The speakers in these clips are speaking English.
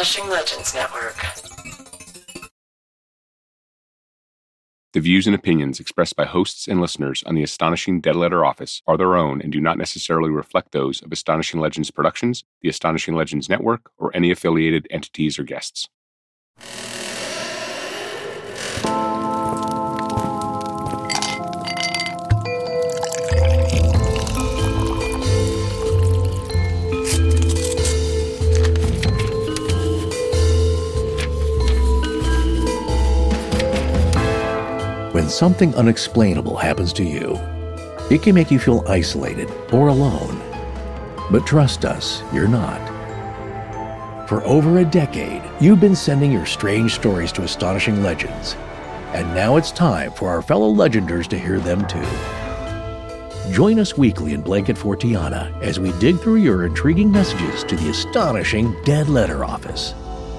Astonishing Legends Network. The views and opinions expressed by hosts and listeners on the Astonishing Dead Letter Office are their own and do not necessarily reflect those of Astonishing Legends Productions, the Astonishing Legends Network, or any affiliated entities or guests. When something unexplainable happens to you, it can make you feel isolated or alone. But trust us, you're not. For over a decade, you've been sending your strange stories to Astonishing Legends, and now it's time for our fellow Legenders to hear them too. Join us weekly in Blanket Fort Tiana as we dig through your intriguing messages to the Astonishing Dead Letter Office.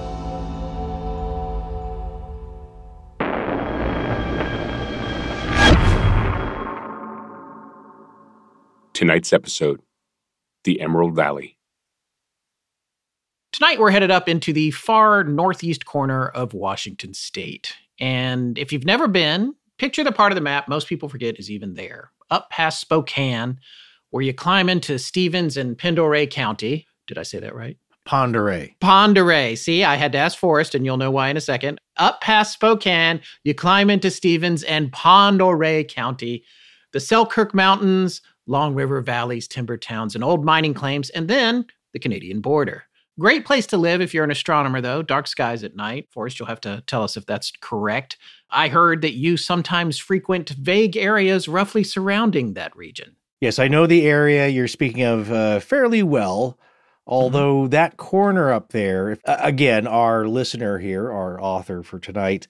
Tonight's episode, The Emerald Valley. Tonight we're headed up into the far northeast corner of Washington State. And if you've never been, picture the part of the map most people forget is even there. Up past Spokane, where you climb into Stevens and Pend Oreille County. Did I say that right? Pend Oreille. Pend Oreille. See, I had to ask Forrest, and you'll know why in a second. Up past Spokane, you climb into Stevens and Pend Oreille County. The Selkirk Mountains, Long River Valleys, timber towns, and old mining claims, and then the Canadian border. Great place to live if you're an astronomer, though. Dark skies at night. Forrest, you'll have to tell us if that's correct. I heard that you sometimes frequent vague areas roughly surrounding that region. Yes, I know the area you're speaking of fairly well, although that corner up there, again, our listener here, our author for tonight,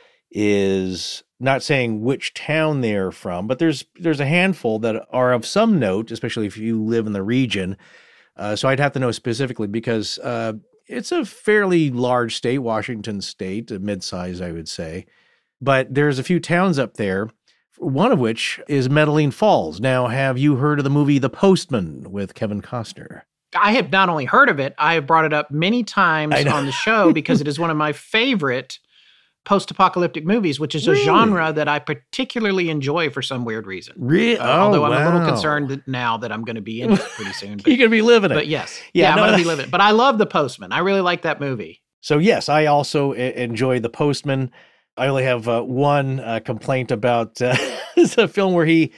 is not saying which town they're from, but there's a handful that are of some note, especially if you live in the region. So I'd have to know specifically because it's a fairly large state, Washington State, a mid-size, I would say. But there's a few towns up there, one of which is Medellin Falls. Now, have you heard of the movie The Postman with Kevin Costner? I have not only heard of it, I have brought it up many times on the show because it is one of my favorite post-apocalyptic movies, which is a genre that I particularly enjoy for some weird reason. Although I'm a little concerned now that I'm going to be in it pretty soon. But, you're going to be living it. But yes. I'm going to be living it. But I love The Postman. I really like that movie. So yes, I also enjoy The Postman. I only have one complaint about it's a film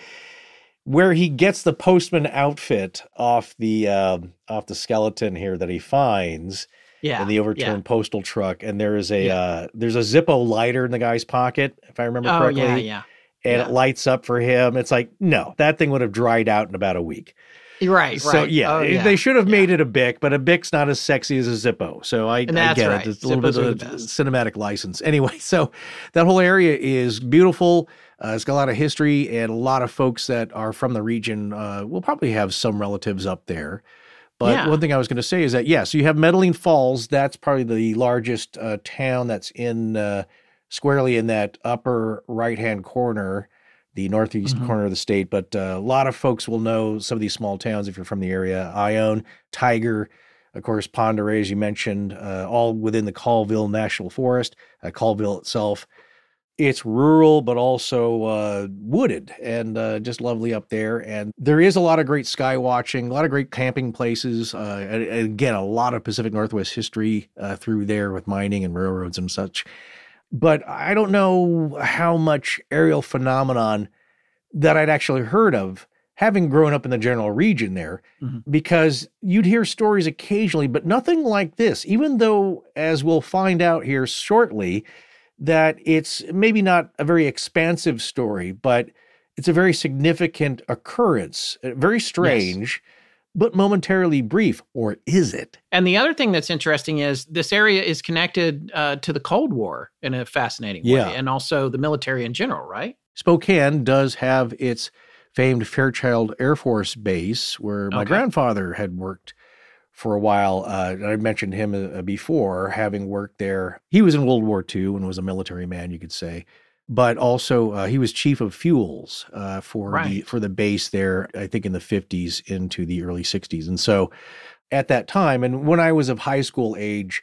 where he gets the postman outfit off the skeleton here that he finds. In the overturned postal truck, and there's a Zippo lighter in the guy's pocket, if I remember correctly. And it lights up for him. It's like, no, that thing would have dried out in about a week. Right. So they should have made it a Bic, but a Bic's not as sexy as a Zippo. So I get it. It's a little bit of cinematic license. Anyway, so that whole area is beautiful. It's got a lot of history, and a lot of folks that are from the region will probably have some relatives up there. But one thing I was going to say is that, so you have Medellin Falls. That's probably the largest town that's in squarely in that upper right-hand corner, the northeast corner of the state. But a lot of folks will know some of these small towns if you're from the area. Ione, Tiger, of course, Pend Oreille, as you mentioned, all within the Colville National Forest, Colville itself. It's rural, but also wooded and just lovely up there. And there is a lot of great sky watching, a lot of great camping places. And again, a lot of Pacific Northwest history through there with mining and railroads and such. But I don't know how much aerial phenomenon that I'd actually heard of, having grown up in the general region there, because you'd hear stories occasionally, but nothing like this, even though, as we'll find out here shortly, that it's maybe not a very expansive story, but it's a very significant occurrence, very strange, but momentarily brief, or is it? And the other thing that's interesting is this area is connected to the Cold War in a fascinating way, and also the military in general, right? Spokane does have its famed Fairchild Air Force Base, where my grandfather had worked for a while. I mentioned him before, having worked there. He was in World War II and was a military man, you could say. But also, he was chief of fuels for the base there, I think in the 50s into the early 60s. And so at that time, and when I was of high school age,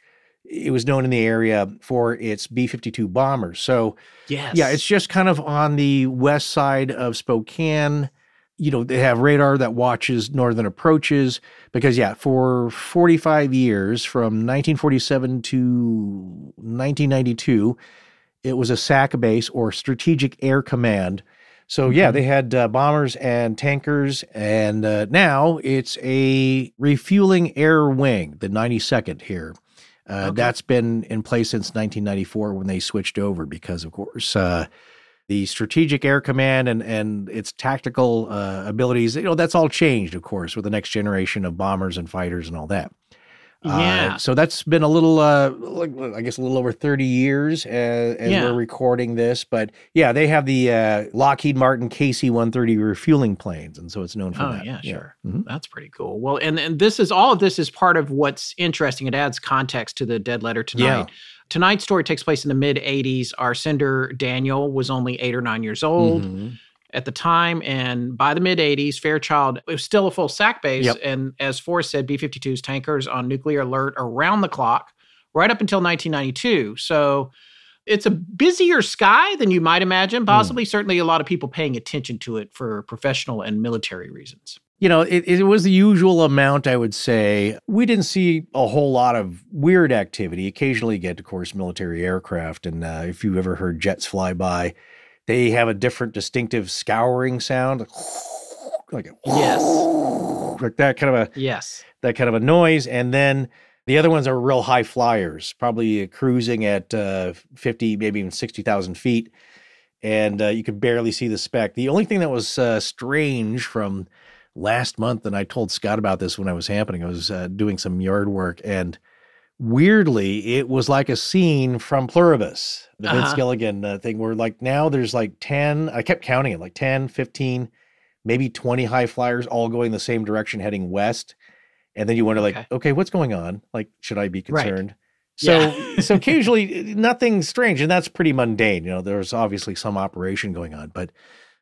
it was known in the area for its B-52 bombers. So, yes. Yeah, it's just kind of on the west side of Spokane. They have radar that watches northern approaches because, for 45 years, from 1947 to 1992, it was a SAC base or Strategic Air Command. So, they had bombers and tankers, and now it's a refueling air wing, the 92nd here. That's been in place since 1994 when they switched over because, of course, the Strategic Air Command and its tactical abilities, that's all changed, of course, with the next generation of bombers and fighters and all that. Yeah. So that's been a little, I guess, a little over 30 years as we're recording this. But they have the Lockheed Martin KC-130 refueling planes, and so it's known for that. Oh, yeah, sure. Mm-hmm. That's pretty cool. Well, and all of this is part of what's interesting. It adds context to the Dead Letter tonight. Yeah. Tonight's story takes place in the mid-'80s. Our sender, Daniel, was only 8 or 9 years old at the time, and by the mid-'80s, Fairchild, it was still a full SAC base, and as Forrest said, B-52s, tankers on nuclear alert around the clock, right up until 1992. So it's a busier sky than you might imagine, possibly. Certainly a lot of people paying attention to it for professional and military reasons. It was the usual amount, I would say. We didn't see a whole lot of weird activity. Occasionally you get, of course, military aircraft, and if you ever heard jets fly by, they have a different distinctive scouring sound, like that kind of a noise. And then the other ones are real high flyers, probably cruising at 50, maybe even 60,000 feet. And you could barely see the speck. The only thing that was strange from last month, and I told Scott about this when I was happening, I was doing some yard work, and weirdly, it was like a scene from Pluribus, the Vince Gilligan thing, where now there's 10, I kept counting it, 10, 15, maybe 20 high flyers all going the same direction heading west. And then you wonder okay, what's going on? Should I be concerned? Right. So occasionally nothing strange, and that's pretty mundane. There's obviously some operation going on, but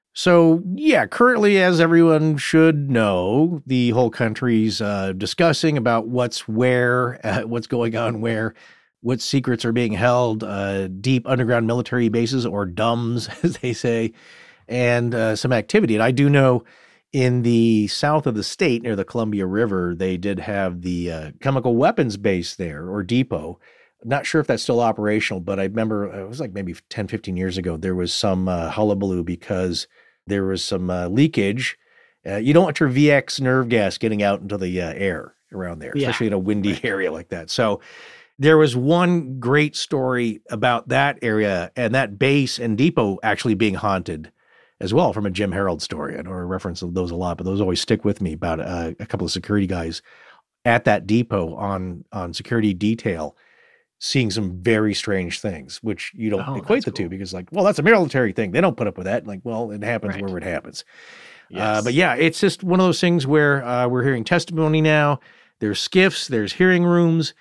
so, currently, as everyone should know, the whole country's discussing about what's where, what's going on where, what secrets are being held, deep underground military bases, or DUMBs, as they say, and some activity. And I do know in the south of the state, near the Columbia River, they did have the chemical weapons base there, or depot. Not sure if that's still operational, but I remember it was maybe 10, 15 years ago, there was some hullabaloo because there was some leakage. You don't want your VX nerve gas getting out into the air around there, especially in a windy area like that. So there was one great story about that area and that base and depot actually being haunted as well, from a Jim Harold story. I know I reference those a lot, but those always stick with me, about a couple of security guys at that depot on security detail, seeing some very strange things, which you don't equate the two, because that's a military thing. They don't put up with that. It happens wherever it happens. Yes. But it's just one of those things where we're hearing testimony now. There's skiffs, there's hearing rooms.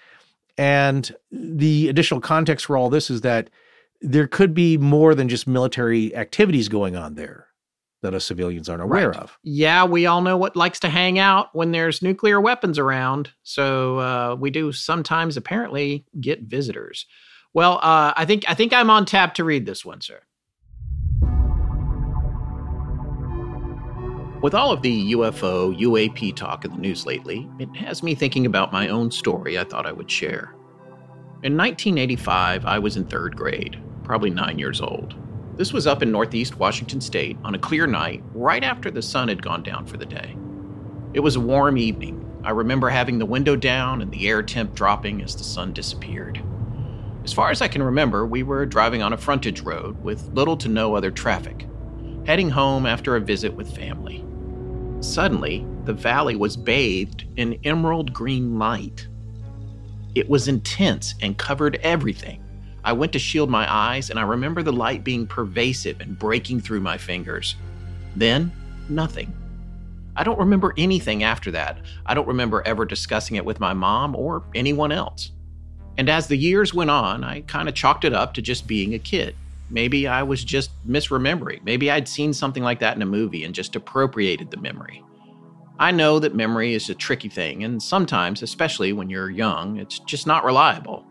And the additional context for all this is that there could be more than just military activities going on there that us civilians aren't aware of. Yeah, we all know what likes to hang out when there's nuclear weapons around. So we do sometimes apparently get visitors. Well, I think I'm on tap to read this one, sir. With all of the UFO, UAP talk in the news lately, it has me thinking about my own story I thought I would share. In 1985, I was in 3rd grade, probably 9 years old. This was up in Northeast Washington State on a clear night, right after the sun had gone down for the day. It was a warm evening. I remember having the window down and the air temp dropping as the sun disappeared. As far as I can remember, we were driving on a frontage road with little to no other traffic, heading home after a visit with family. Suddenly, the valley was bathed in emerald green light. It was intense and covered everything. I went to shield my eyes, and I remember the light being pervasive and breaking through my fingers. Then, nothing. I don't remember anything after that. I don't remember ever discussing it with my mom or anyone else. And as the years went on, I kind of chalked it up to just being a kid. Maybe I was just misremembering. Maybe I'd seen something like that in a movie and just appropriated the memory. I know that memory is a tricky thing, and sometimes, especially when you're young, it's just not reliable.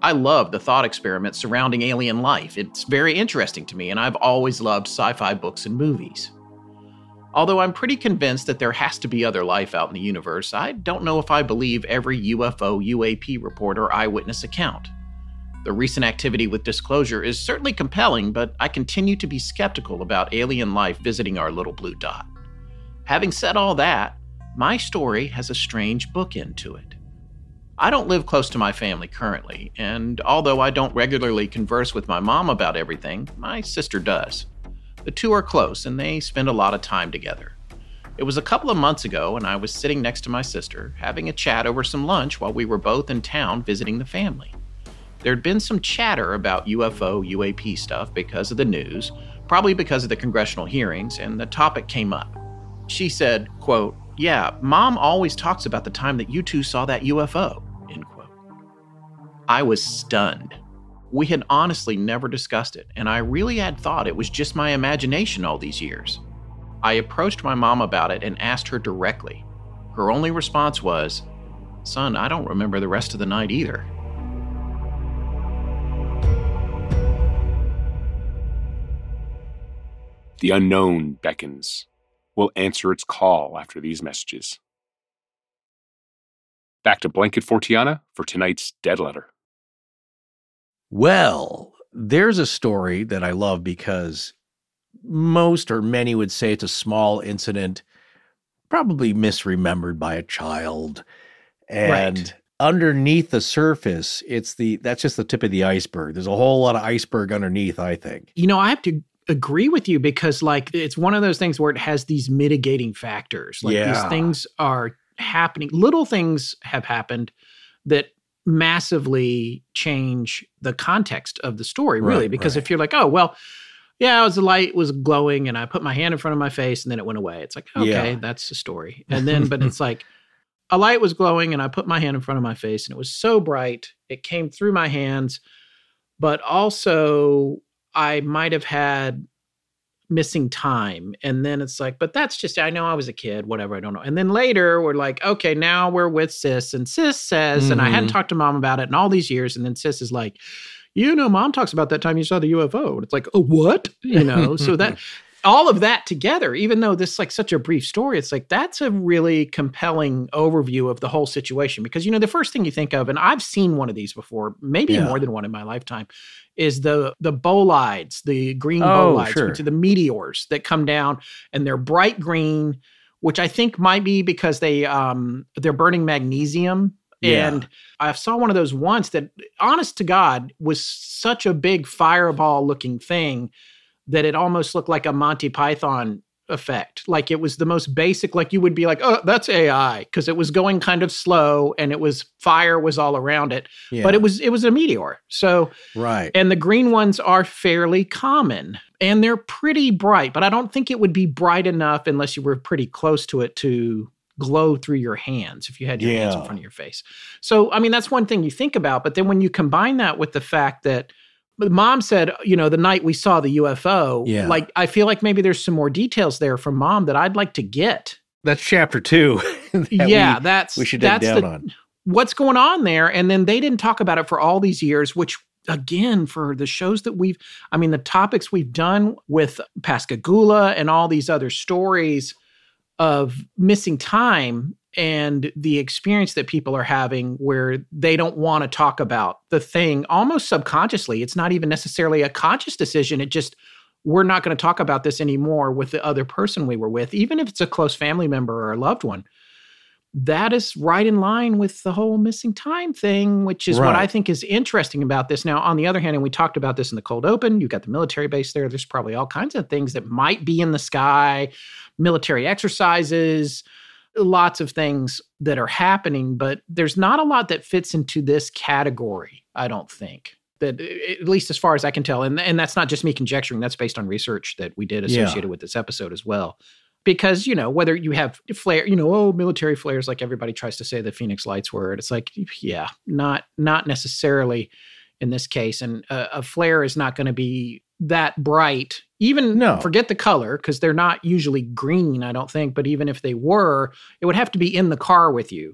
I love the thought experiment surrounding alien life. It's very interesting to me, and I've always loved sci-fi books and movies. Although I'm pretty convinced that there has to be other life out in the universe, I don't know if I believe every UFO, UAP report or eyewitness account. The recent activity with disclosure is certainly compelling, but I continue to be skeptical about alien life visiting our little blue dot. Having said all that, my story has a strange bookend to it. I don't live close to my family currently, and although I don't regularly converse with my mom about everything, my sister does. The two are close, and they spend a lot of time together. It was a couple of months ago, and I was sitting next to my sister, having a chat over some lunch while we were both in town visiting the family. There'd been some chatter about UFO, UAP stuff because of the news, probably because of the congressional hearings, and the topic came up. She said, quote, "Yeah, Mom always talks about the time that you two saw that UFO," end quote. I was stunned. We had honestly never discussed it, and I really had thought it was just my imagination all these years. I approached my mom about it and asked her directly. Her only response was, "Son, I don't remember the rest of the night either." The unknown beckons. We'll answer its call after these messages. Back to Blanket Fortiana for tonight's Dead Letter. Well, there's a story that I love because most or many would say it's a small incident, probably misremembered by a child. And underneath the surface, that's just the tip of the iceberg. There's a whole lot of iceberg underneath, I think. You know, I have to agree with you because it's one of those things where it has these mitigating factors. These things are happening. Little things have happened that massively change the context of the story, really. Because if you're like, oh, well, yeah, the light was glowing and I put my hand in front of my face and then it went away. It's like, okay, that's the story. And then, but it's like, a light was glowing and I put my hand in front of my face and it was so bright, it came through my hands, but also I might have had missing time. And then it's like, but that's just, I know I was a kid, whatever, I don't know. And then later we're like, okay, now we're with Sis and Sis says, and I hadn't talked to Mom about it in all these years. And then Sis is like, you know, Mom talks about that time you saw the UFO. And it's like, oh, what? You know, so that all of that together, even though this is like such a brief story, it's like, that's a really compelling overview of the whole situation. Because, you know, the first thing you think of, and I've seen one of these before, maybe more than one in my lifetime, is the bolides, the green bolides, which are the meteors that come down and they're bright green, which I think might be because they're burning magnesium. And I saw one of those once that, honest to God, was such a big fireball looking thing that it almost looked like a Monty Python effect. Like it was the most basic, like you would be like, oh, that's AI, because it was going kind of slow and fire was all around it. Yeah. But it was a meteor. So, and the green ones are fairly common and they're pretty bright, but I don't think it would be bright enough unless you were pretty close to it to glow through your hands if you had your hands in front of your face. So, I mean, that's one thing you think about. But then when you combine that with the fact that Mom said, you know, the night we saw the UFO, like, I feel like maybe there's some more details there from Mom that I'd like to get. That's chapter 2. We should dig down on. What's going on there? And then they didn't talk about it for all these years, which, again, for the shows that the topics we've done with Pascagoula and all these other stories of missing time and the experience that people are having where they don't want to talk about the thing almost subconsciously. It's not even necessarily a conscious decision. It just, we're not going to talk about this anymore with the other person we were with, even if it's a close family member or a loved one. That is right in line with the whole missing time thing, which is what I think is interesting about this. Now, on the other hand, and we talked about this in the cold open, you've got the military base there. There's probably all kinds of things that might be in the sky, military exercises, lots of things that are happening, but there's not a lot that fits into this category, I don't think. That, at least as far as I can tell, and that's not just me conjecturing, that's based on research that we did associated with this episode as well. Because, you know, whether you have flare, you know, military flares, like everybody tries to say the Phoenix Lights were, it's like, not necessarily in this case. And a flare is not going to be that bright. Forget the color, because they're not usually green, I don't think. But even if they were, it would have to be in the car with you,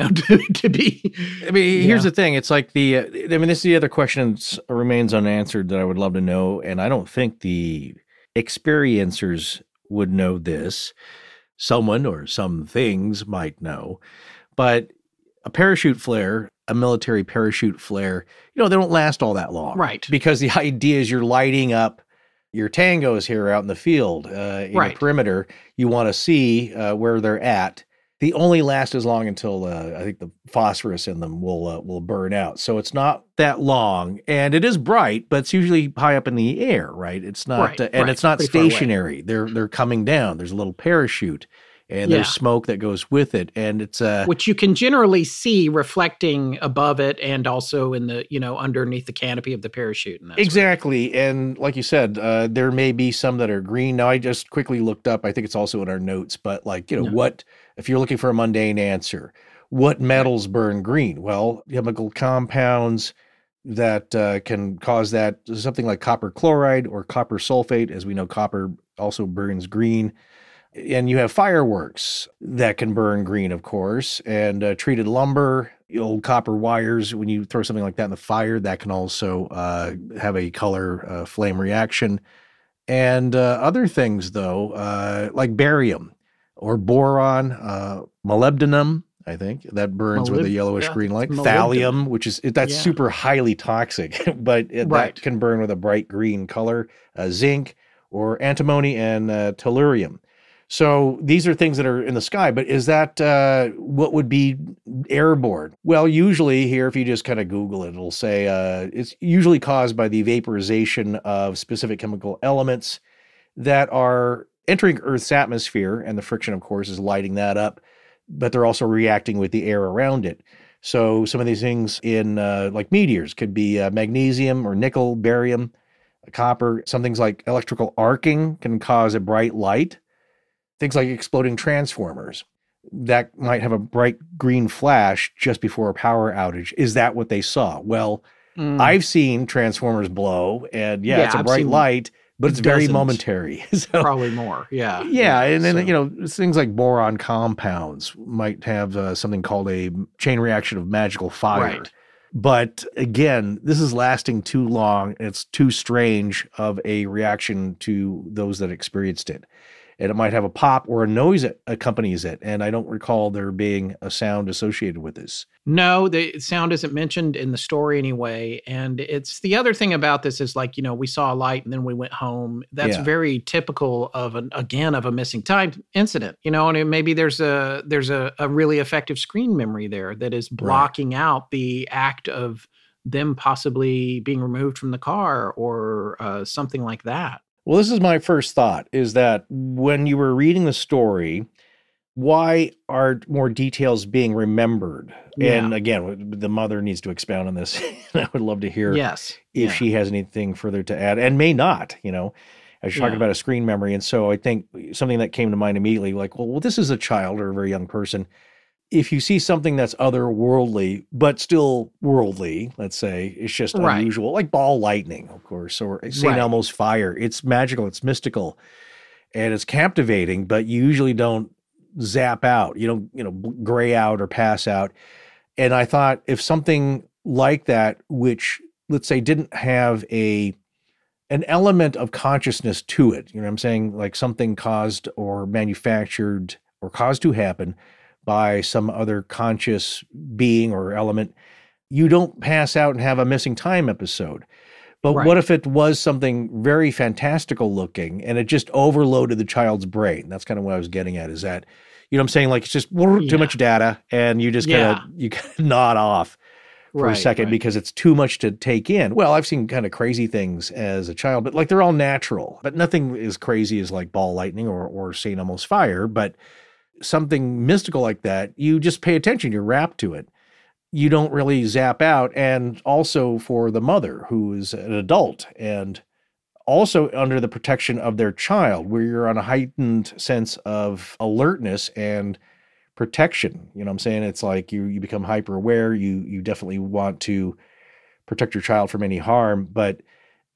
to be. I mean, here's the thing. It's like this is the other question that remains unanswered that I would love to know. And I don't think the experiencers would know this. Someone or some things might know. But a parachute flare, a military parachute flare, they don't last all that long. Right. Because the idea is you're lighting up your tangos here out in the field, in the perimeter. You want to see where they're at. They only last as long until I think the phosphorus in them will burn out. So it's not that long, and it is bright, but it's usually high up in the air, right? It's not, it's not pretty stationary. They're coming down. There's a little parachute. And there's smoke that goes with it. And it's which you can generally see reflecting above it and also in the, underneath the canopy of the parachute. And exactly. And like you said, there may be some that are green. Now, I just quickly looked up. I think it's also in our notes. But what, if you're looking for a mundane answer, what metals burn green? Well, chemical compounds that can cause that, something like copper chloride or copper sulfate. As we know, copper also burns green. And you have fireworks that can burn green, of course, and treated lumber, old copper wires. When you throw something like that in the fire, that can also have a color flame reaction. And other things, though, like barium or boron, molybdenum, I think, that burns with a yellowish green light. Thallium, that's super highly toxic, but that can burn with a bright green color. Zinc or antimony and tellurium. So these are things that are in the sky, but is that what would be airborne? Well, usually here, if you just kind of Google it, it'll say it's usually caused by the vaporization of specific chemical elements that are entering Earth's atmosphere, and the friction, of course, is lighting that up, but they're also reacting with the air around it. So some of these things in like meteors could be magnesium or nickel, barium, copper. Some things like electrical arcing can cause a bright light. Things like exploding transformers that might have a bright green flash just before a power outage. Is that what they saw? Well, I've seen transformers blow, and it's a bright light, but it's very momentary. So, probably more. Yeah. Yeah. And then, things like boron compounds might have something called a chain reaction of magical fire. Right. But again, this is lasting too long. It's too strange of a reaction to those that experienced it. And it might have a pop or a noise that accompanies it. And I don't recall there being a sound associated with this. No, the sound isn't mentioned in the story anyway. And it's the other thing about this is we saw a light and then we went home. That's very typical of a missing time incident, and maybe there's a really effective screen memory there that is blocking out the act of them possibly being removed from the car or something like that. Well, this is my first thought, is that when you were reading the story, why are more details being remembered? Yeah. And again, the mother needs to expound on this. I would love to hear if she has anything further to add, and may not, as you're talking about a screen memory. And so I think something that came to mind immediately, like, well, this is a child or a very young person. If you see something that's otherworldly, but still worldly, let's say, it's just unusual, like ball lightning, of course, or St. Elmo's fire. It's magical, it's mystical, and it's captivating, but you usually don't zap out. You don't, gray out or pass out. And I thought if something like that, which, let's say, didn't have an element of consciousness to it, you know what I'm saying? Like something caused or manufactured or caused to happen by some other conscious being or element, you don't pass out and have a missing time episode. But what if it was something very fantastical looking and it just overloaded the child's brain? That's kind of what I was getting at, is that, what I'm saying? Like, it's just too much data and you just kind of nod off for a second because it's too much to take in. Well, I've seen kind of crazy things as a child, but they're all natural. But nothing as crazy as like ball lightning or St. Elmo's fire. But something mystical like that, you just pay attention, you're rapt to it. You don't really zap out. And also for the mother, who is an adult and also under the protection of their child, where you're on a heightened sense of alertness and protection. You know what I'm saying? It's like you become hyper aware. You definitely want to protect your child from any harm, but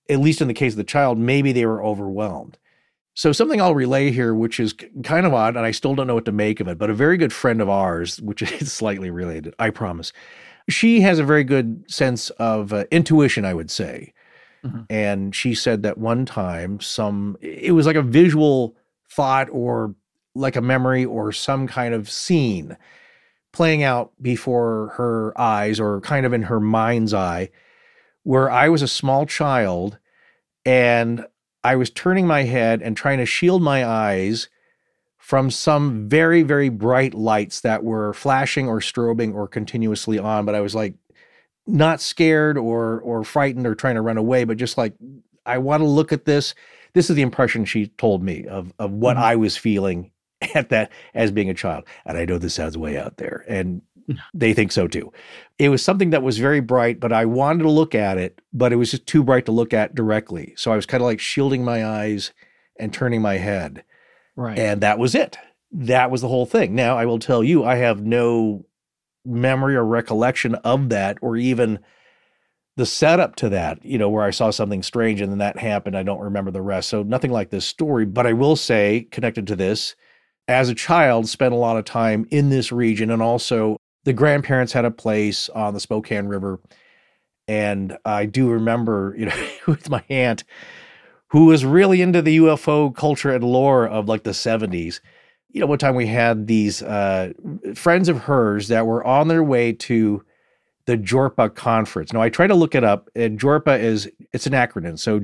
at least in the case of the child, maybe they were overwhelmed. So something I'll relay here, which is kind of odd, and I still don't know what to make of it, but a very good friend of ours, which is slightly related, I promise. She has a very good sense of intuition, I would say. Mm-hmm. And she said that one time it was like a visual thought or like a memory or some kind of scene playing out before her eyes or kind of in her mind's eye, where I was a small child and I was turning my head and trying to shield my eyes from some very, very bright lights that were flashing or strobing or continuously on. But I was like not scared or frightened or trying to run away, but just like, I want to look at this. This is the impression she told me of what I was feeling at that as being a child. And I know this sounds way out there, and they think so too. It was something that was very bright, but I wanted to look at it, but it was just too bright to look at directly. So I was kind of like shielding my eyes and turning my head. Right. And that was it. That was the whole thing. Now, I will tell you, I have no memory or recollection of that, or even the setup to that, where I saw something strange and then that happened. I don't remember the rest. So nothing like this story. But I will say, connected to this, as a child, spent a lot of time in this region, and also the grandparents had a place on the Spokane River. And I do remember, with my aunt, who was really into the UFO culture and lore of like the 70s. One time we had these friends of hers that were on their way to the JORPA conference. Now, I tried to look it up, and JORPA it's an acronym. So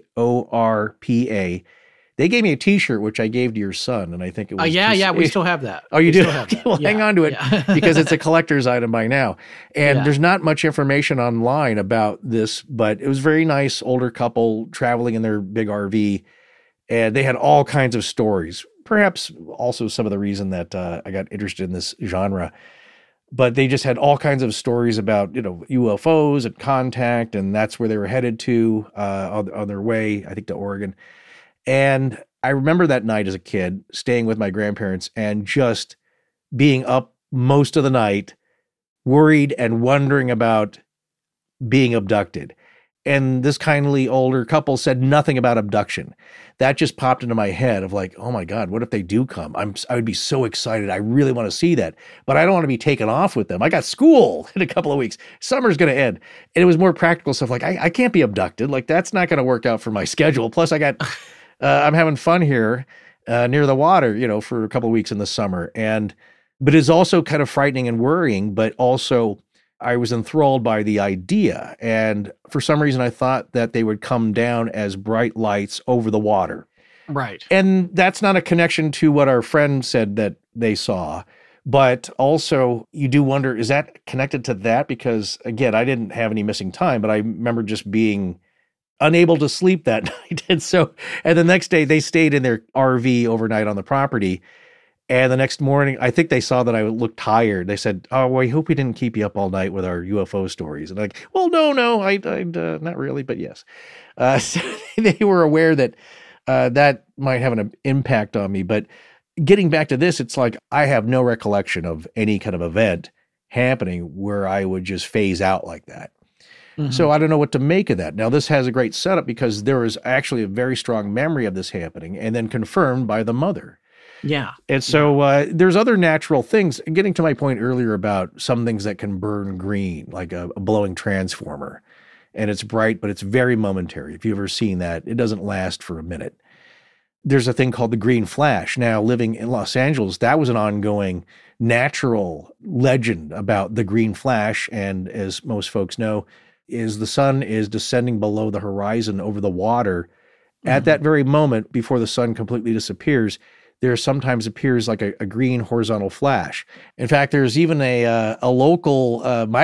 JORPA. They gave me a T-shirt, which I gave to your son, and I think it was... we still have that. Oh, you do? Okay, well, hang on to it, because it's a collector's item by now. And there's not much information online about this, but it was a very nice older couple traveling in their big RV, and they had all kinds of stories. Perhaps also some of the reason that I got interested in this genre. But they just had all kinds of stories about, UFOs and contact, and that's where they were headed to on their way, I think, to Oregon. And I remember that night as a kid staying with my grandparents and just being up most of the night, worried and wondering about being abducted. And this kindly older couple said nothing about abduction. That just popped into my head of like, oh my God, what if they do come? I would be so excited. I really want to see that, but I don't want to be taken off with them. I got school in a couple of weeks. Summer's going to end. And it was more practical stuff like, I can't be abducted. Like, that's not going to work out for my schedule. Plus I got... I'm having fun here near the water, for a couple of weeks in the summer. But it's also kind of frightening and worrying, but also I was enthralled by the idea. And for some reason, I thought that they would come down as bright lights over the water. Right. And that's not a connection to what our friend said that they saw. But also, you do wonder, is that connected to that? Because, again, I didn't have any missing time, but I remember just being unable to sleep that night. And the next day they stayed in their RV overnight on the property. And the next morning, I think they saw that I looked tired. They said, "Oh, well, I hope we didn't keep you up all night with our UFO stories." And I'm like, well, no, I not really, but yes. So they were aware that that might have an impact on me. But getting back to this, it's like, I have no recollection of any kind of event happening where I would just phase out like that. Mm-hmm. So I don't know what to make of that. Now, this has a great setup because there is actually a very strong memory of this happening and then confirmed by the mother. Yeah. And so there's other natural things. Getting to my point earlier about some things that can burn green, like a blowing transformer. And it's bright, but it's very momentary. If you've ever seen that, it doesn't last for a minute. There's a thing called the green flash. Now, living in Los Angeles, that was an ongoing natural legend about the green flash. And as most folks know, is the sun is descending below the horizon over the water. Mm-hmm. At that very moment, before the sun completely disappears, there sometimes appears like a green horizontal flash. In fact, there's even a local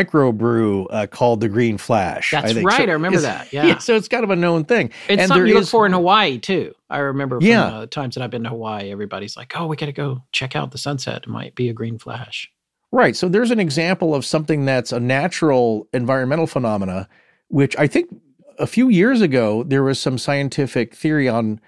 microbrew called the Green Flash. That's right. So I remember that. Yeah. So it's kind of a known thing. It's something you look for in Hawaii, too. I remember from times that I've been to Hawaii, everybody's like, oh, we got to go check out the sunset. It might be a green flash. Right. So there's an example of something that's a natural environmental phenomena, which I think a few years ago, there was some scientific theory on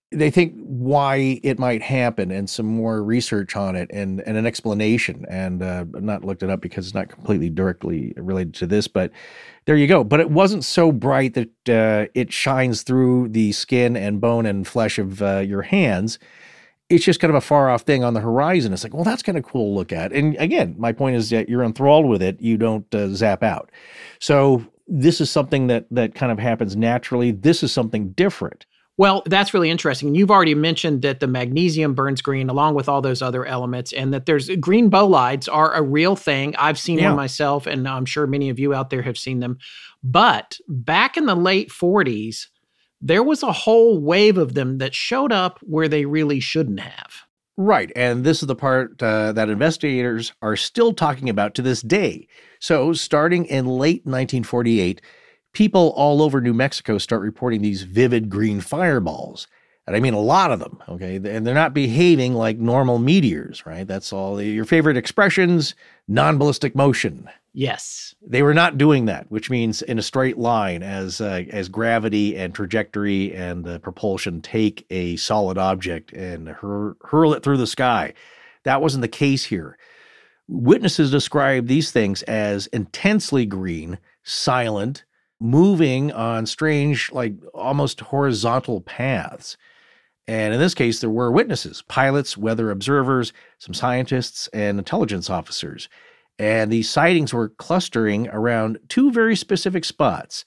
they think why it might happen and some more research on it and an explanation. And I've not looked it up because it's not completely directly related to this, but there you go. But it wasn't so bright that it shines through the skin and bone and flesh of your hands. It's just kind of a far off thing on the horizon. It's like, well, that's kind of cool to look at. And again, my point is that you're enthralled with it. You don't zap out. So this is something that kind of happens naturally. This is something different. Well, that's really interesting. You've already mentioned that the magnesium burns green along with all those other elements, and that there's green bolides are a real thing. I've seen one myself, and I'm sure many of you out there have seen them. But back in the late 40s, there was a whole wave of them that showed up where they really shouldn't have. Right. And this is the part that investigators are still talking about to this day. So starting in late 1948, people all over New Mexico start reporting these vivid green fireballs. And I mean a lot of them, okay? And they're not behaving like normal meteors, right? That's all your favorite expressions, non-ballistic motion. Yes. They were not doing that, which means in a straight line as gravity and trajectory and propulsion take a solid object and hurl it through the sky. That wasn't the case here. Witnesses describe these things as intensely green, silent, moving on strange, like almost horizontal paths. And in this case, there were witnesses, pilots, weather observers, some scientists, and intelligence officers. And these sightings were clustering around two very specific spots,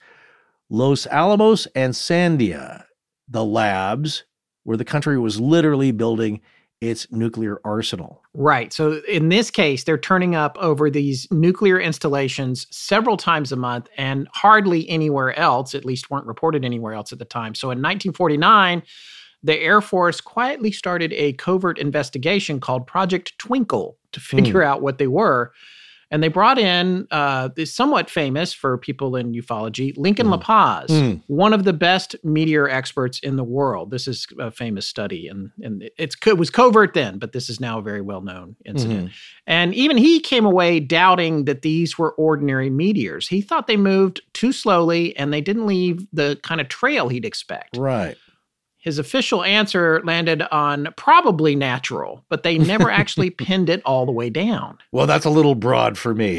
Los Alamos and Sandia, the labs where the country was literally building its nuclear arsenal. Right. So in this case, they're turning up over these nuclear installations several times a month and hardly anywhere else, at least weren't reported anywhere else at the time. So in 1949, the Air Force quietly started a covert investigation called Project Twinkle to figure out what they were. And they brought in this somewhat famous for people in ufology, Lincoln LaPaz, one of the best meteor experts in the world. This is a famous study, and it was covert then, but this is now a very well-known incident. And even he came away doubting that these were ordinary meteors. He thought they moved too slowly, and they didn't leave the kind of trail he'd expect. Right. His official answer landed on probably natural, but they never actually pinned it all the way down. Well, that's a little broad for me.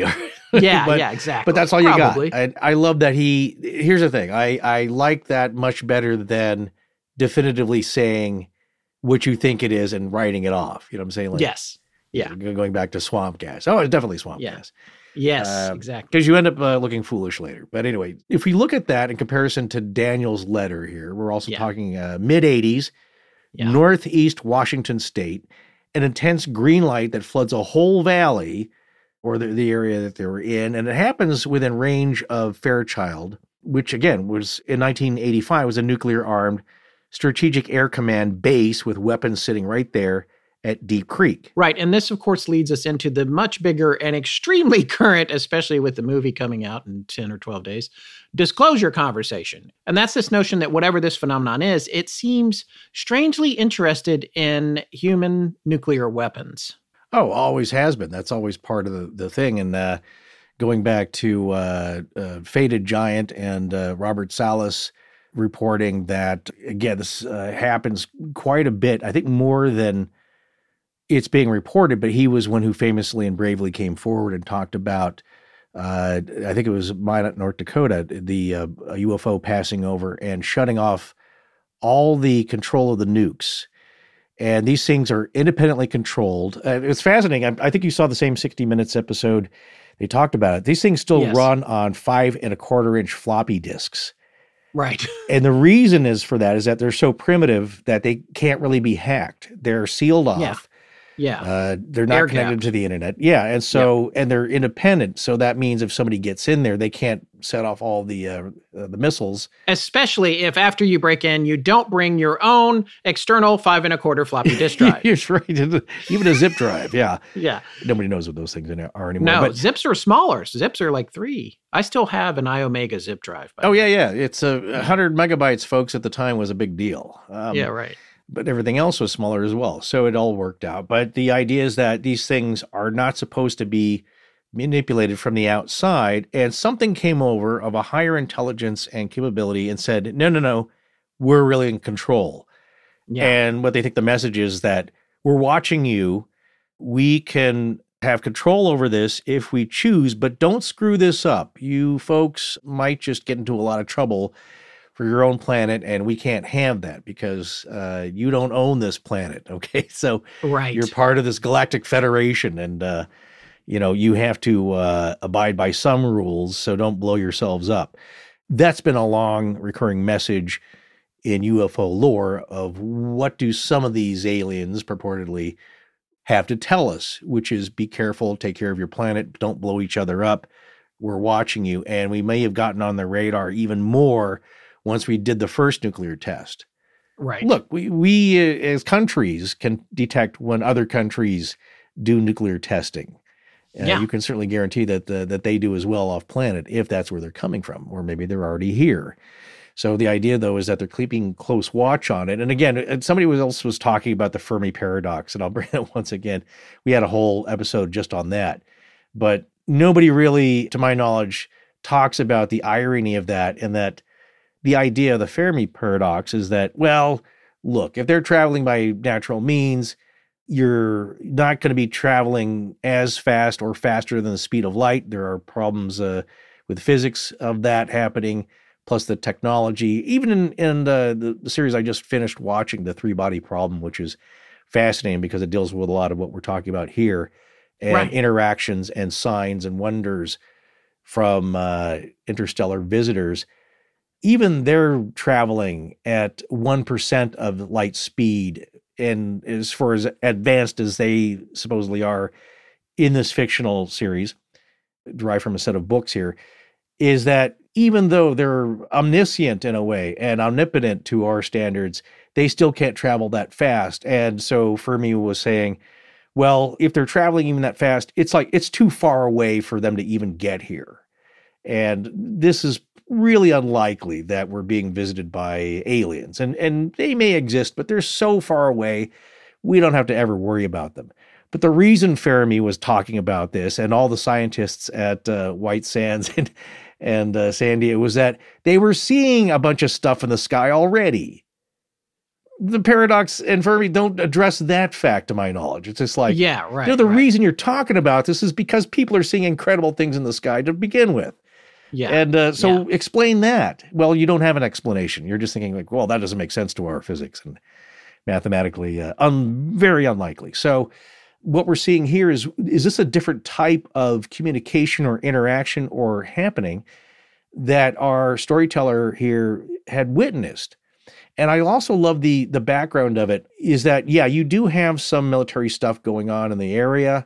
Yeah, exactly. But that's all probably. You got. I love that here's the thing. I like that much better than definitively saying what you think it is and writing it off. You know what I'm saying? Like, yes. Yeah. Going back to swamp gas. Oh, it's definitely swamp gas. Yes, exactly. Because you end up looking foolish later. But anyway, if we look at that in comparison to Daniel's letter here, we're also talking mid-'80s, northeast Washington state, an intense green light that floods a whole valley or the area that they were in. And it happens within range of Fairchild, which again was in 1985 was a nuclear-armed Strategic Air Command base with weapons sitting right there at Deep Creek. Right. And this, of course, leads us into the much bigger and extremely current, especially with the movie coming out in 10 or 12 days, disclosure conversation. And that's this notion that whatever this phenomenon is, it seems strangely interested in human nuclear weapons. Oh, always has been. That's always part of the thing. And going back to Faded Giant and Robert Salas reporting that, again, this happens quite a bit, I think more than it's being reported, but he was one who famously and bravely came forward and talked about, I think it was Minot, North Dakota, the UFO passing over and shutting off all the control of the nukes. And these things are independently controlled. It's fascinating. I think you saw the same 60 Minutes episode. They talked about it. These things still run on 5 1/4-inch floppy disks. Right. And the reason is for that is that they're so primitive that they can't really be hacked. They're sealed off. Yeah. They're not connected to the internet. Yeah. And so, and they're independent. So that means if somebody gets in there, they can't set off all the missiles. Especially if after you break in, you don't bring your own external 5 1/4 floppy disk drive. You're right. Even a zip drive. Yeah. Yeah. Nobody knows what those things are anymore. No, but zips are smaller. Zips are like 3. I still have an iOmega zip drive. Yeah. It's 100 megabytes, folks, at the time was a big deal. Yeah, right. But everything else was smaller as well. So it all worked out. But the idea is that these things are not supposed to be manipulated from the outside. And something came over of a higher intelligence and capability and said, no, we're really in control. Yeah. And what they think the message is that we're watching you. We can have control over this if we choose, but don't screw this up. You folks might just get into a lot of trouble for your own planet, and we can't have that because you don't own this planet, okay? So you're part of this galactic federation, and you have to abide by some rules, so don't blow yourselves up. That's been a long recurring message in UFO lore of what do some of these aliens purportedly have to tell us, which is be careful, take care of your planet, don't blow each other up. We're watching you. And we may have gotten on the radar even more once we did the first nuclear test. Right. Look, we as countries can detect when other countries do nuclear testing. You can certainly guarantee that that they do as well off planet if that's where they're coming from, or maybe they're already here. So the idea, though, is that they're keeping close watch on it. And again, somebody else was talking about the Fermi paradox, and I'll bring it once again. We had a whole episode just on that. But nobody really, to my knowledge, talks about the irony of that, and that the idea of the Fermi paradox is that, well, look, if they're traveling by natural means, you're not going to be traveling as fast or faster than the speed of light. There are problems with physics of that happening. Plus the technology, even in the series I just finished watching, The Three-Body Problem, which is fascinating because it deals with a lot of what we're talking about here, and interactions and signs and wonders from interstellar visitors. Even they're traveling at 1% of light speed, and as far as advanced as they supposedly are in this fictional series, derived from a set of books here, is that even though they're omniscient in a way and omnipotent to our standards, they still can't travel that fast. And so Fermi was saying, well, if they're traveling even that fast, it's like it's too far away for them to even get here. And this is really unlikely that we're being visited by aliens. And they may exist, but they're so far away, we don't have to ever worry about them. But the reason Fermi was talking about this, and all the scientists at White Sands and Sandia, was that they were seeing a bunch of stuff in the sky already. The paradox and Fermi don't address that fact, to my knowledge. It's just like, the reason you're talking about this is because people are seeing incredible things in the sky to begin with. Yeah. And so explain that. Well, you don't have an explanation. You're just thinking like, well, that doesn't make sense to our physics, and mathematically very unlikely. So what we're seeing here is this a different type of communication or interaction or happening that our storyteller here had witnessed? And I also love the background of it is that, you do have some military stuff going on in the area.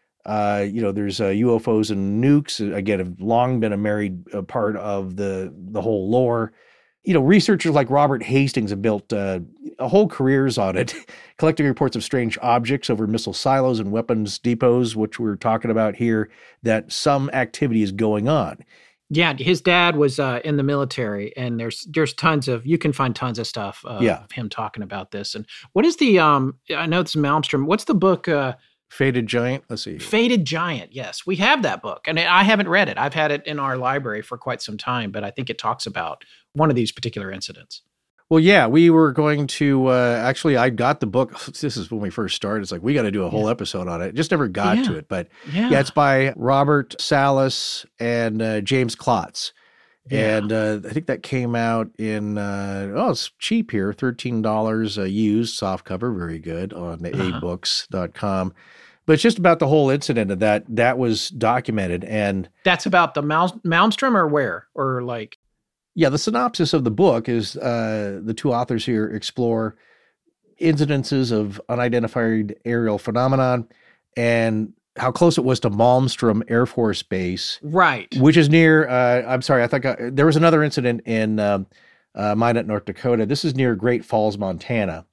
There's UFOs and nukes, again, have long been a married part of the whole lore. Researchers like Robert Hastings have built whole careers on it, collecting reports of strange objects over missile silos and weapons depots, which we're talking about here, that some activity is going on. Yeah, his dad was in the military, and there's you can find tons of stuff of him talking about this. And what is the, I know it's Malmstrom, what's the book? Fated Giant. Let's see. Fated Giant. Yes, we have that book, and I haven't read it. I've had it in our library for quite some time, but I think it talks about one of these particular incidents. Well, yeah, we were going to actually. I got the book. This is when we first started. It's like we got to do a whole episode on it. Just never got to it, but it's by Robert Salas and James Klotz. Yeah. And I think that came out in, it's cheap here, $13 used, soft cover, very good, on abooks.com. But it's just about the whole incident of that was documented. And that's about the Malmstrom or where? Or like? Yeah, the synopsis of the book is the two authors here explore incidences of unidentified aerial phenomenon and how close it was to Malmstrom Air Force Base. Right. Which is near, I'm sorry, I think there was another incident in Minot, North Dakota. This is near Great Falls, Montana.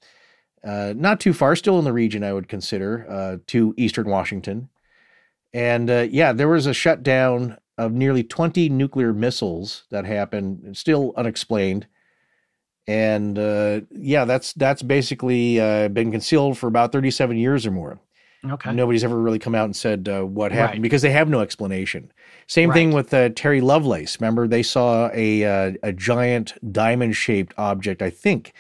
Not too far, still in the region, I would consider, to eastern Washington. And there was a shutdown of nearly 20 nuclear missiles that happened, still unexplained. And that's basically been concealed for about 37 years or more. Okay. Nobody's ever really come out and said what happened because they have no explanation. Same thing with Terry Lovelace. Remember, they saw a giant diamond-shaped object, I think,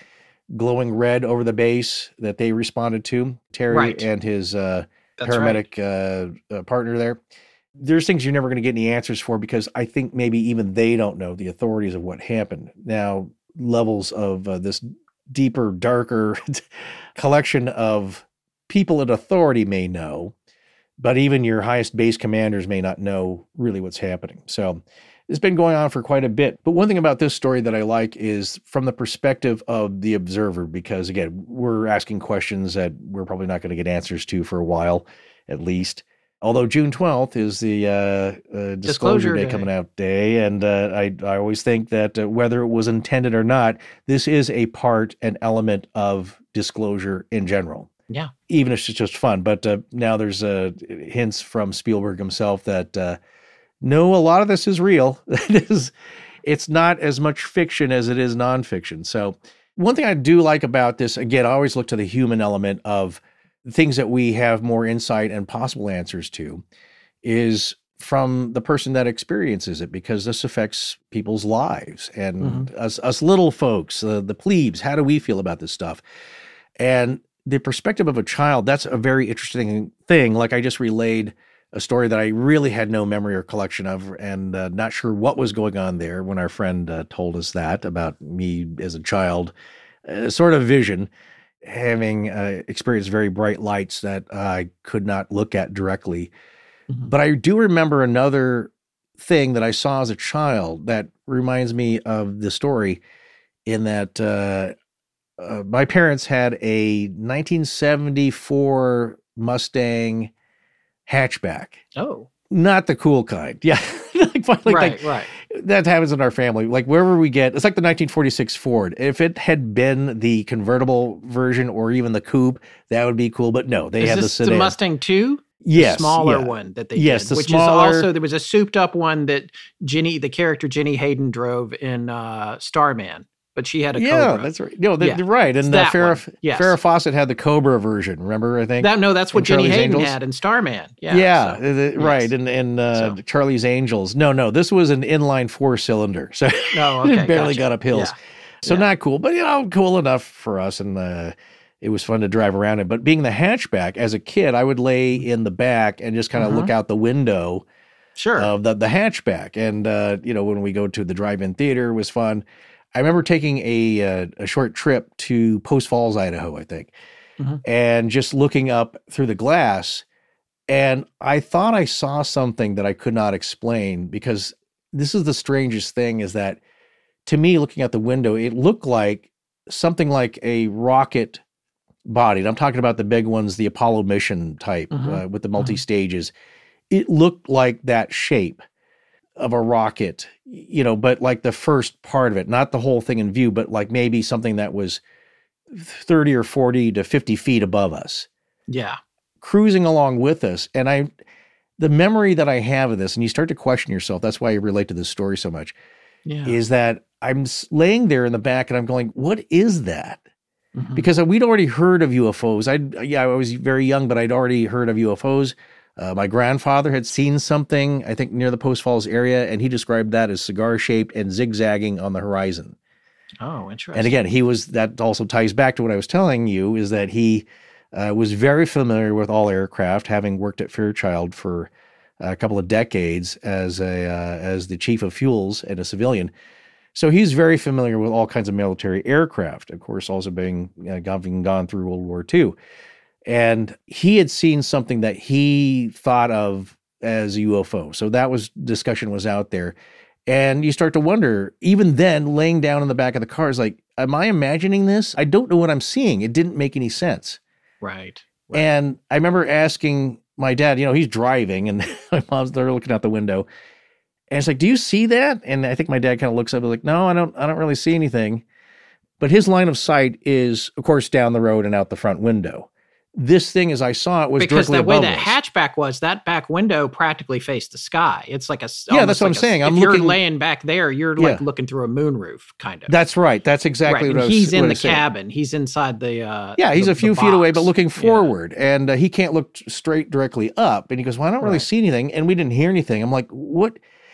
glowing red over the base that they responded to, Terry and his paramedic partner there. There's things you're never going to get any answers for because I think maybe even they don't know, the authorities, of what happened. Now, levels of this deeper, darker collection of people in authority may know, but even your highest base commanders may not know really what's happening. So it's been going on for quite a bit. But one thing about this story that I like is from the perspective of the observer, because again, we're asking questions that we're probably not going to get answers to for a while, at least. Although June 12th is the Disclosure Day coming out day. And I always think that whether it was intended or not, this is a part, an element of disclosure in general. Yeah. Even if it's just fun. But now there's hints from Spielberg himself that no, a lot of this is real. It's not as much fiction as it is nonfiction. So one thing I do like about this, again, I always look to the human element of things that we have more insight and possible answers to, is from the person that experiences it, because this affects people's lives and us little folks, the plebes. How do we feel about this stuff? And the perspective of a child, that's a very interesting thing. Like I just relayed a story that I really had no memory or collection of, and not sure what was going on there when our friend told us that about me as a child, sort of vision, having experienced very bright lights that I could not look at directly. But I do remember another thing that I saw as a child that reminds me of the story, in that my parents had a 1974 Mustang hatchback. Oh. Not the cool kind. Yeah. Right. That happens in our family. Like wherever we get, it's like the 1946 Ford. If it had been the convertible version or even the coupe, that would be cool. But no, they had the sedan. The Mustang 2? Yes. The smaller one that they did. Which is also, there was a souped up one that the character Jenny Hayden drove in Starman. But she had a Cobra. Yeah, that's right. No, they're right. And Farrah Fawcett had the Cobra version. Remember, I think? That's what Jenny Hayden had in Starman. Right. And Charlie's Angels. No, this was an inline 4-cylinder. So it barely got up hills. Yeah. So not cool, but cool enough for us. And it was fun to drive around it. But being the hatchback, as a kid, I would lay in the back and just kind of look out the window of the hatchback. And, when we go to the drive-in theater, it was fun. I remember taking a short trip to Post Falls, Idaho, I think, and just looking up through the glass, and I thought I saw something that I could not explain, because this is the strangest thing, is that to me, looking out the window, it looked like something like a rocket body. And I'm talking about the big ones, the Apollo mission type with the multi-stages. It looked like that shape of a rocket, but like the first part of it, not the whole thing in view, but like maybe something that was 30 or 40 to 50 feet above us. Yeah. Cruising along with us. And the memory that I have of this, and you start to question yourself, that's why you relate to this story so much, is that I'm laying there in the back and I'm going, what is that? Because we'd already heard of UFOs. I was very young, but I'd already heard of UFOs. My grandfather had seen something, I think, near the Post Falls area, and he described that as cigar-shaped and zigzagging on the horizon. Oh, interesting. And again, that also ties back to what I was telling you, is that he was very familiar with all aircraft, having worked at Fairchild for a couple of decades as the chief of fuels and a civilian. So he's very familiar with all kinds of military aircraft, of course, also having gone through World War II. And he had seen something that he thought of as a UFO. So discussion was out there. And you start to wonder, even then, laying down in the back of the car, is like, am I imagining this? I don't know what I'm seeing. It didn't make any sense. Right. And I remember asking my dad, he's driving, and my mom's there looking out the window. And it's like, do you see that? And I think my dad kind of looks up and like, no, I don't really see anything. But his line of sight is, of course, down the road and out the front window. This thing, as I saw it, was directly above us. Because the way that hatchback was, that back window practically faced the sky. It's like that's what I'm saying. If you're laying back there, you're like looking through a moonroof, kind of. That's right. That's exactly what I was saying. He's in the cabin. He's inside the he's a few feet away, but looking forward. And he can't look straight directly up. And he goes, well, I don't really see anything. And we didn't hear anything. I'm like, what?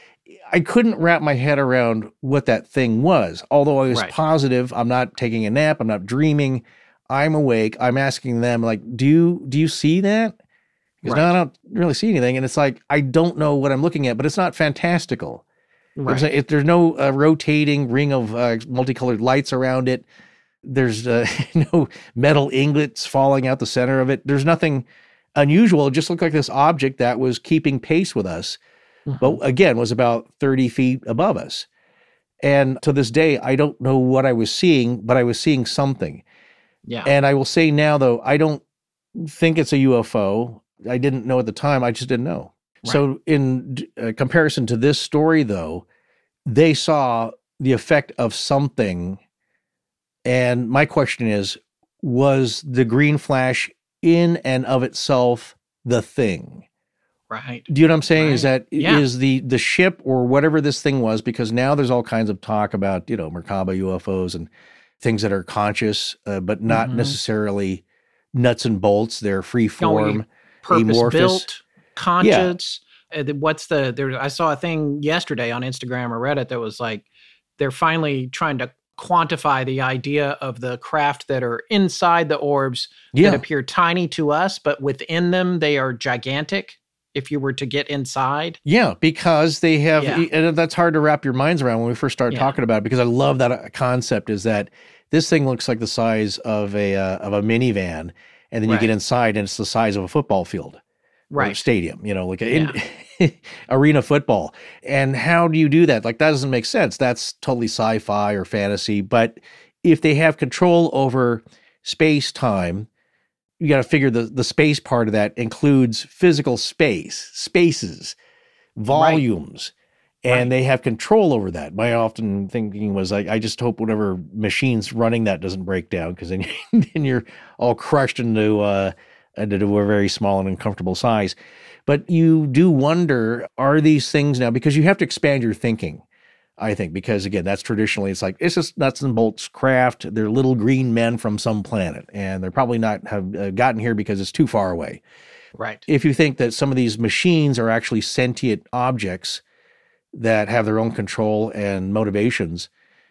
I couldn't wrap my head around what that thing was. Although I was positive, I'm not taking a nap, I'm not dreaming, I'm awake. I'm asking them, like, do you see that? Because no, I don't really see anything. And it's like, I don't know what I'm looking at, but it's not fantastical. Right. There's no rotating ring of multicolored lights around it. There's no metal ingots falling out the center of it. There's nothing unusual. It just looked like this object that was keeping pace with us, but again, was about 30 feet above us. And to this day, I don't know what I was seeing, but I was seeing something. Yeah. And I will say now, though, I don't think it's a UFO. I didn't know at the time. I just didn't know. Right. So in comparison to this story, though, they saw the effect of something. And my question is, was the green flash in and of itself the thing? Right. Do you know what I'm saying? Right. Is that is the ship or whatever this thing was? Because now there's all kinds of talk about, Merkaba UFOs and things that are conscious, but not necessarily nuts and bolts. They're free form, purpose-built, conscious. Yeah. I saw a thing yesterday on Instagram or Reddit that was like, they're finally trying to quantify the idea of the craft that are inside the orbs that appear tiny to us, but within them, they are gigantic if you were to get inside. Yeah, because they have, and that's hard to wrap your minds around when we first started talking about it, because I love that concept is that this thing looks like the size of a minivan, and then you get inside and it's the size of a football field. Or stadium, like arena football. And how do you do that? Like, that doesn't make sense. That's totally sci-fi or fantasy. But if they have control over space-time, you got to figure the space part of that includes physical spaces, volumes, and they have control over that. My often thinking was, I just hope whatever machine's running that doesn't break down, because then you're all crushed into a very small and uncomfortable size. But you do wonder, are these things now, because you have to expand your thinking, I think, because again, that's traditionally, it's like, it's just nuts and bolts craft. They're little green men from some planet, and they're probably not have gotten here because it's too far away. Right. If you think that some of these machines are actually sentient objects that have their own control and motivations,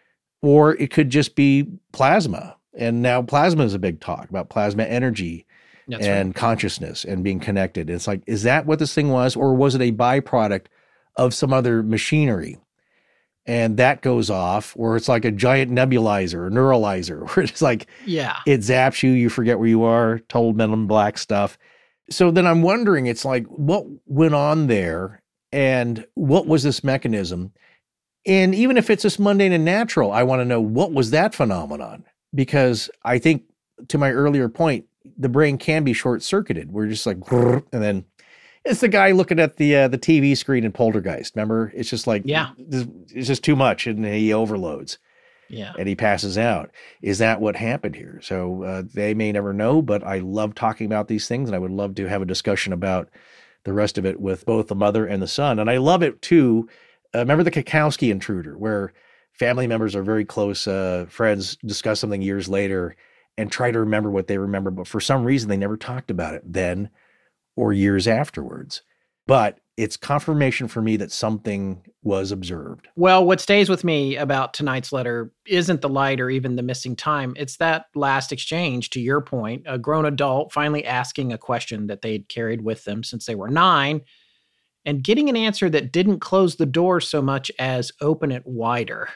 or it could just be plasma. And now plasma is a big talk about plasma energy. That's and consciousness and being connected. It's like, is that what this thing was? Or was it a byproduct of some other machinery? And that goes off, or it's like a giant nebulizer or neuralizer, where it's like, it zaps you, you forget where you are, total Men in Black stuff. So then I'm wondering, it's like, what went on there and what was this mechanism? And even if it's just mundane and natural, I want to know, what was that phenomenon? Because I think, to my earlier point, the brain can be short-circuited. We're just like, and then it's the guy looking at the TV screen in Poltergeist. Remember? It's just like, it's just too much, and he overloads. Yeah. And he passes out. Is that what happened here? So they may never know, but I love talking about these things, and I would love to have a discussion about the rest of it with both the mother and the son. And I love it, too. Remember the Kukowski intruder, where family members are very close friends, discuss something years later, and try to remember what they remember, but for some reason they never talked about it then or years afterwards. But it's confirmation for me that something was observed. Well, what stays with me about tonight's letter isn't the light or even the missing time. It's that last exchange, to your point, a grown adult finally asking a question that they'd carried with them since they were 9 and getting an answer that didn't close the door so much as open it wider.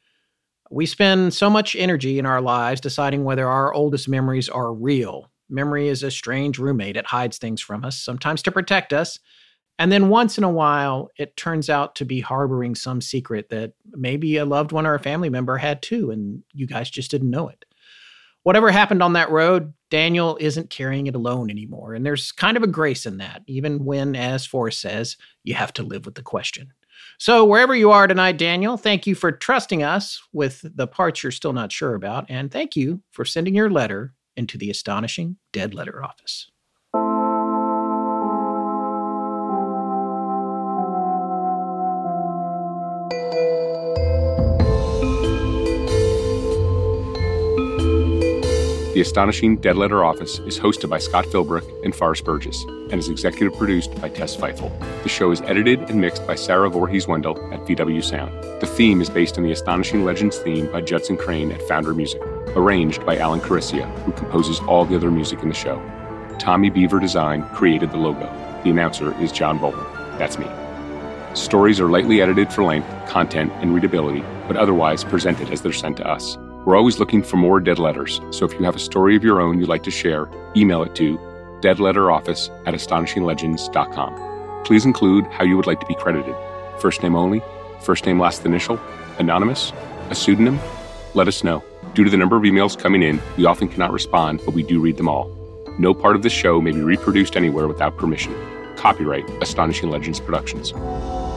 We spend so much energy in our lives deciding whether our oldest memories are real. Memory is a strange roommate. It hides things from us, sometimes to protect us. And then once in a while, it turns out to be harboring some secret that maybe a loved one or a family member had too, and you guys just didn't know it. Whatever happened on that road, Daniel isn't carrying it alone anymore. And there's kind of a grace in that, even when, as Forrest says, you have to live with the question. So wherever you are tonight, Daniel, thank you for trusting us with the parts you're still not sure about. And thank you for sending your letter into the Astonishing Dead Letter Office. The Astonishing Dead Letter Office is hosted by Scott Philbrook and Forrest Burgess and is executive produced by Tess Feifel. The show is edited and mixed by Sarah Voorhees-Wendell at VW Sound. The theme is based on the Astonishing Legends theme by Judson Crane at Founder Music, arranged by Alan Caricia, who composes all the other music in the show. Tommy Beaver Design created the logo. The announcer is John Bolton. That's me. Stories are lightly edited for length, content, and readability, but otherwise presented as they're sent to us. We're always looking for more dead letters, so if you have a story of your own you'd like to share, email it to deadletteroffice@astonishinglegends.com. Please include how you would like to be credited. First name only, first name last initial, anonymous, a pseudonym. Let us know. Due to the number of emails coming in, we often cannot respond, but we do read them all. No part of this show may be reproduced anywhere without permission. Copyright Astonishing Legends Productions.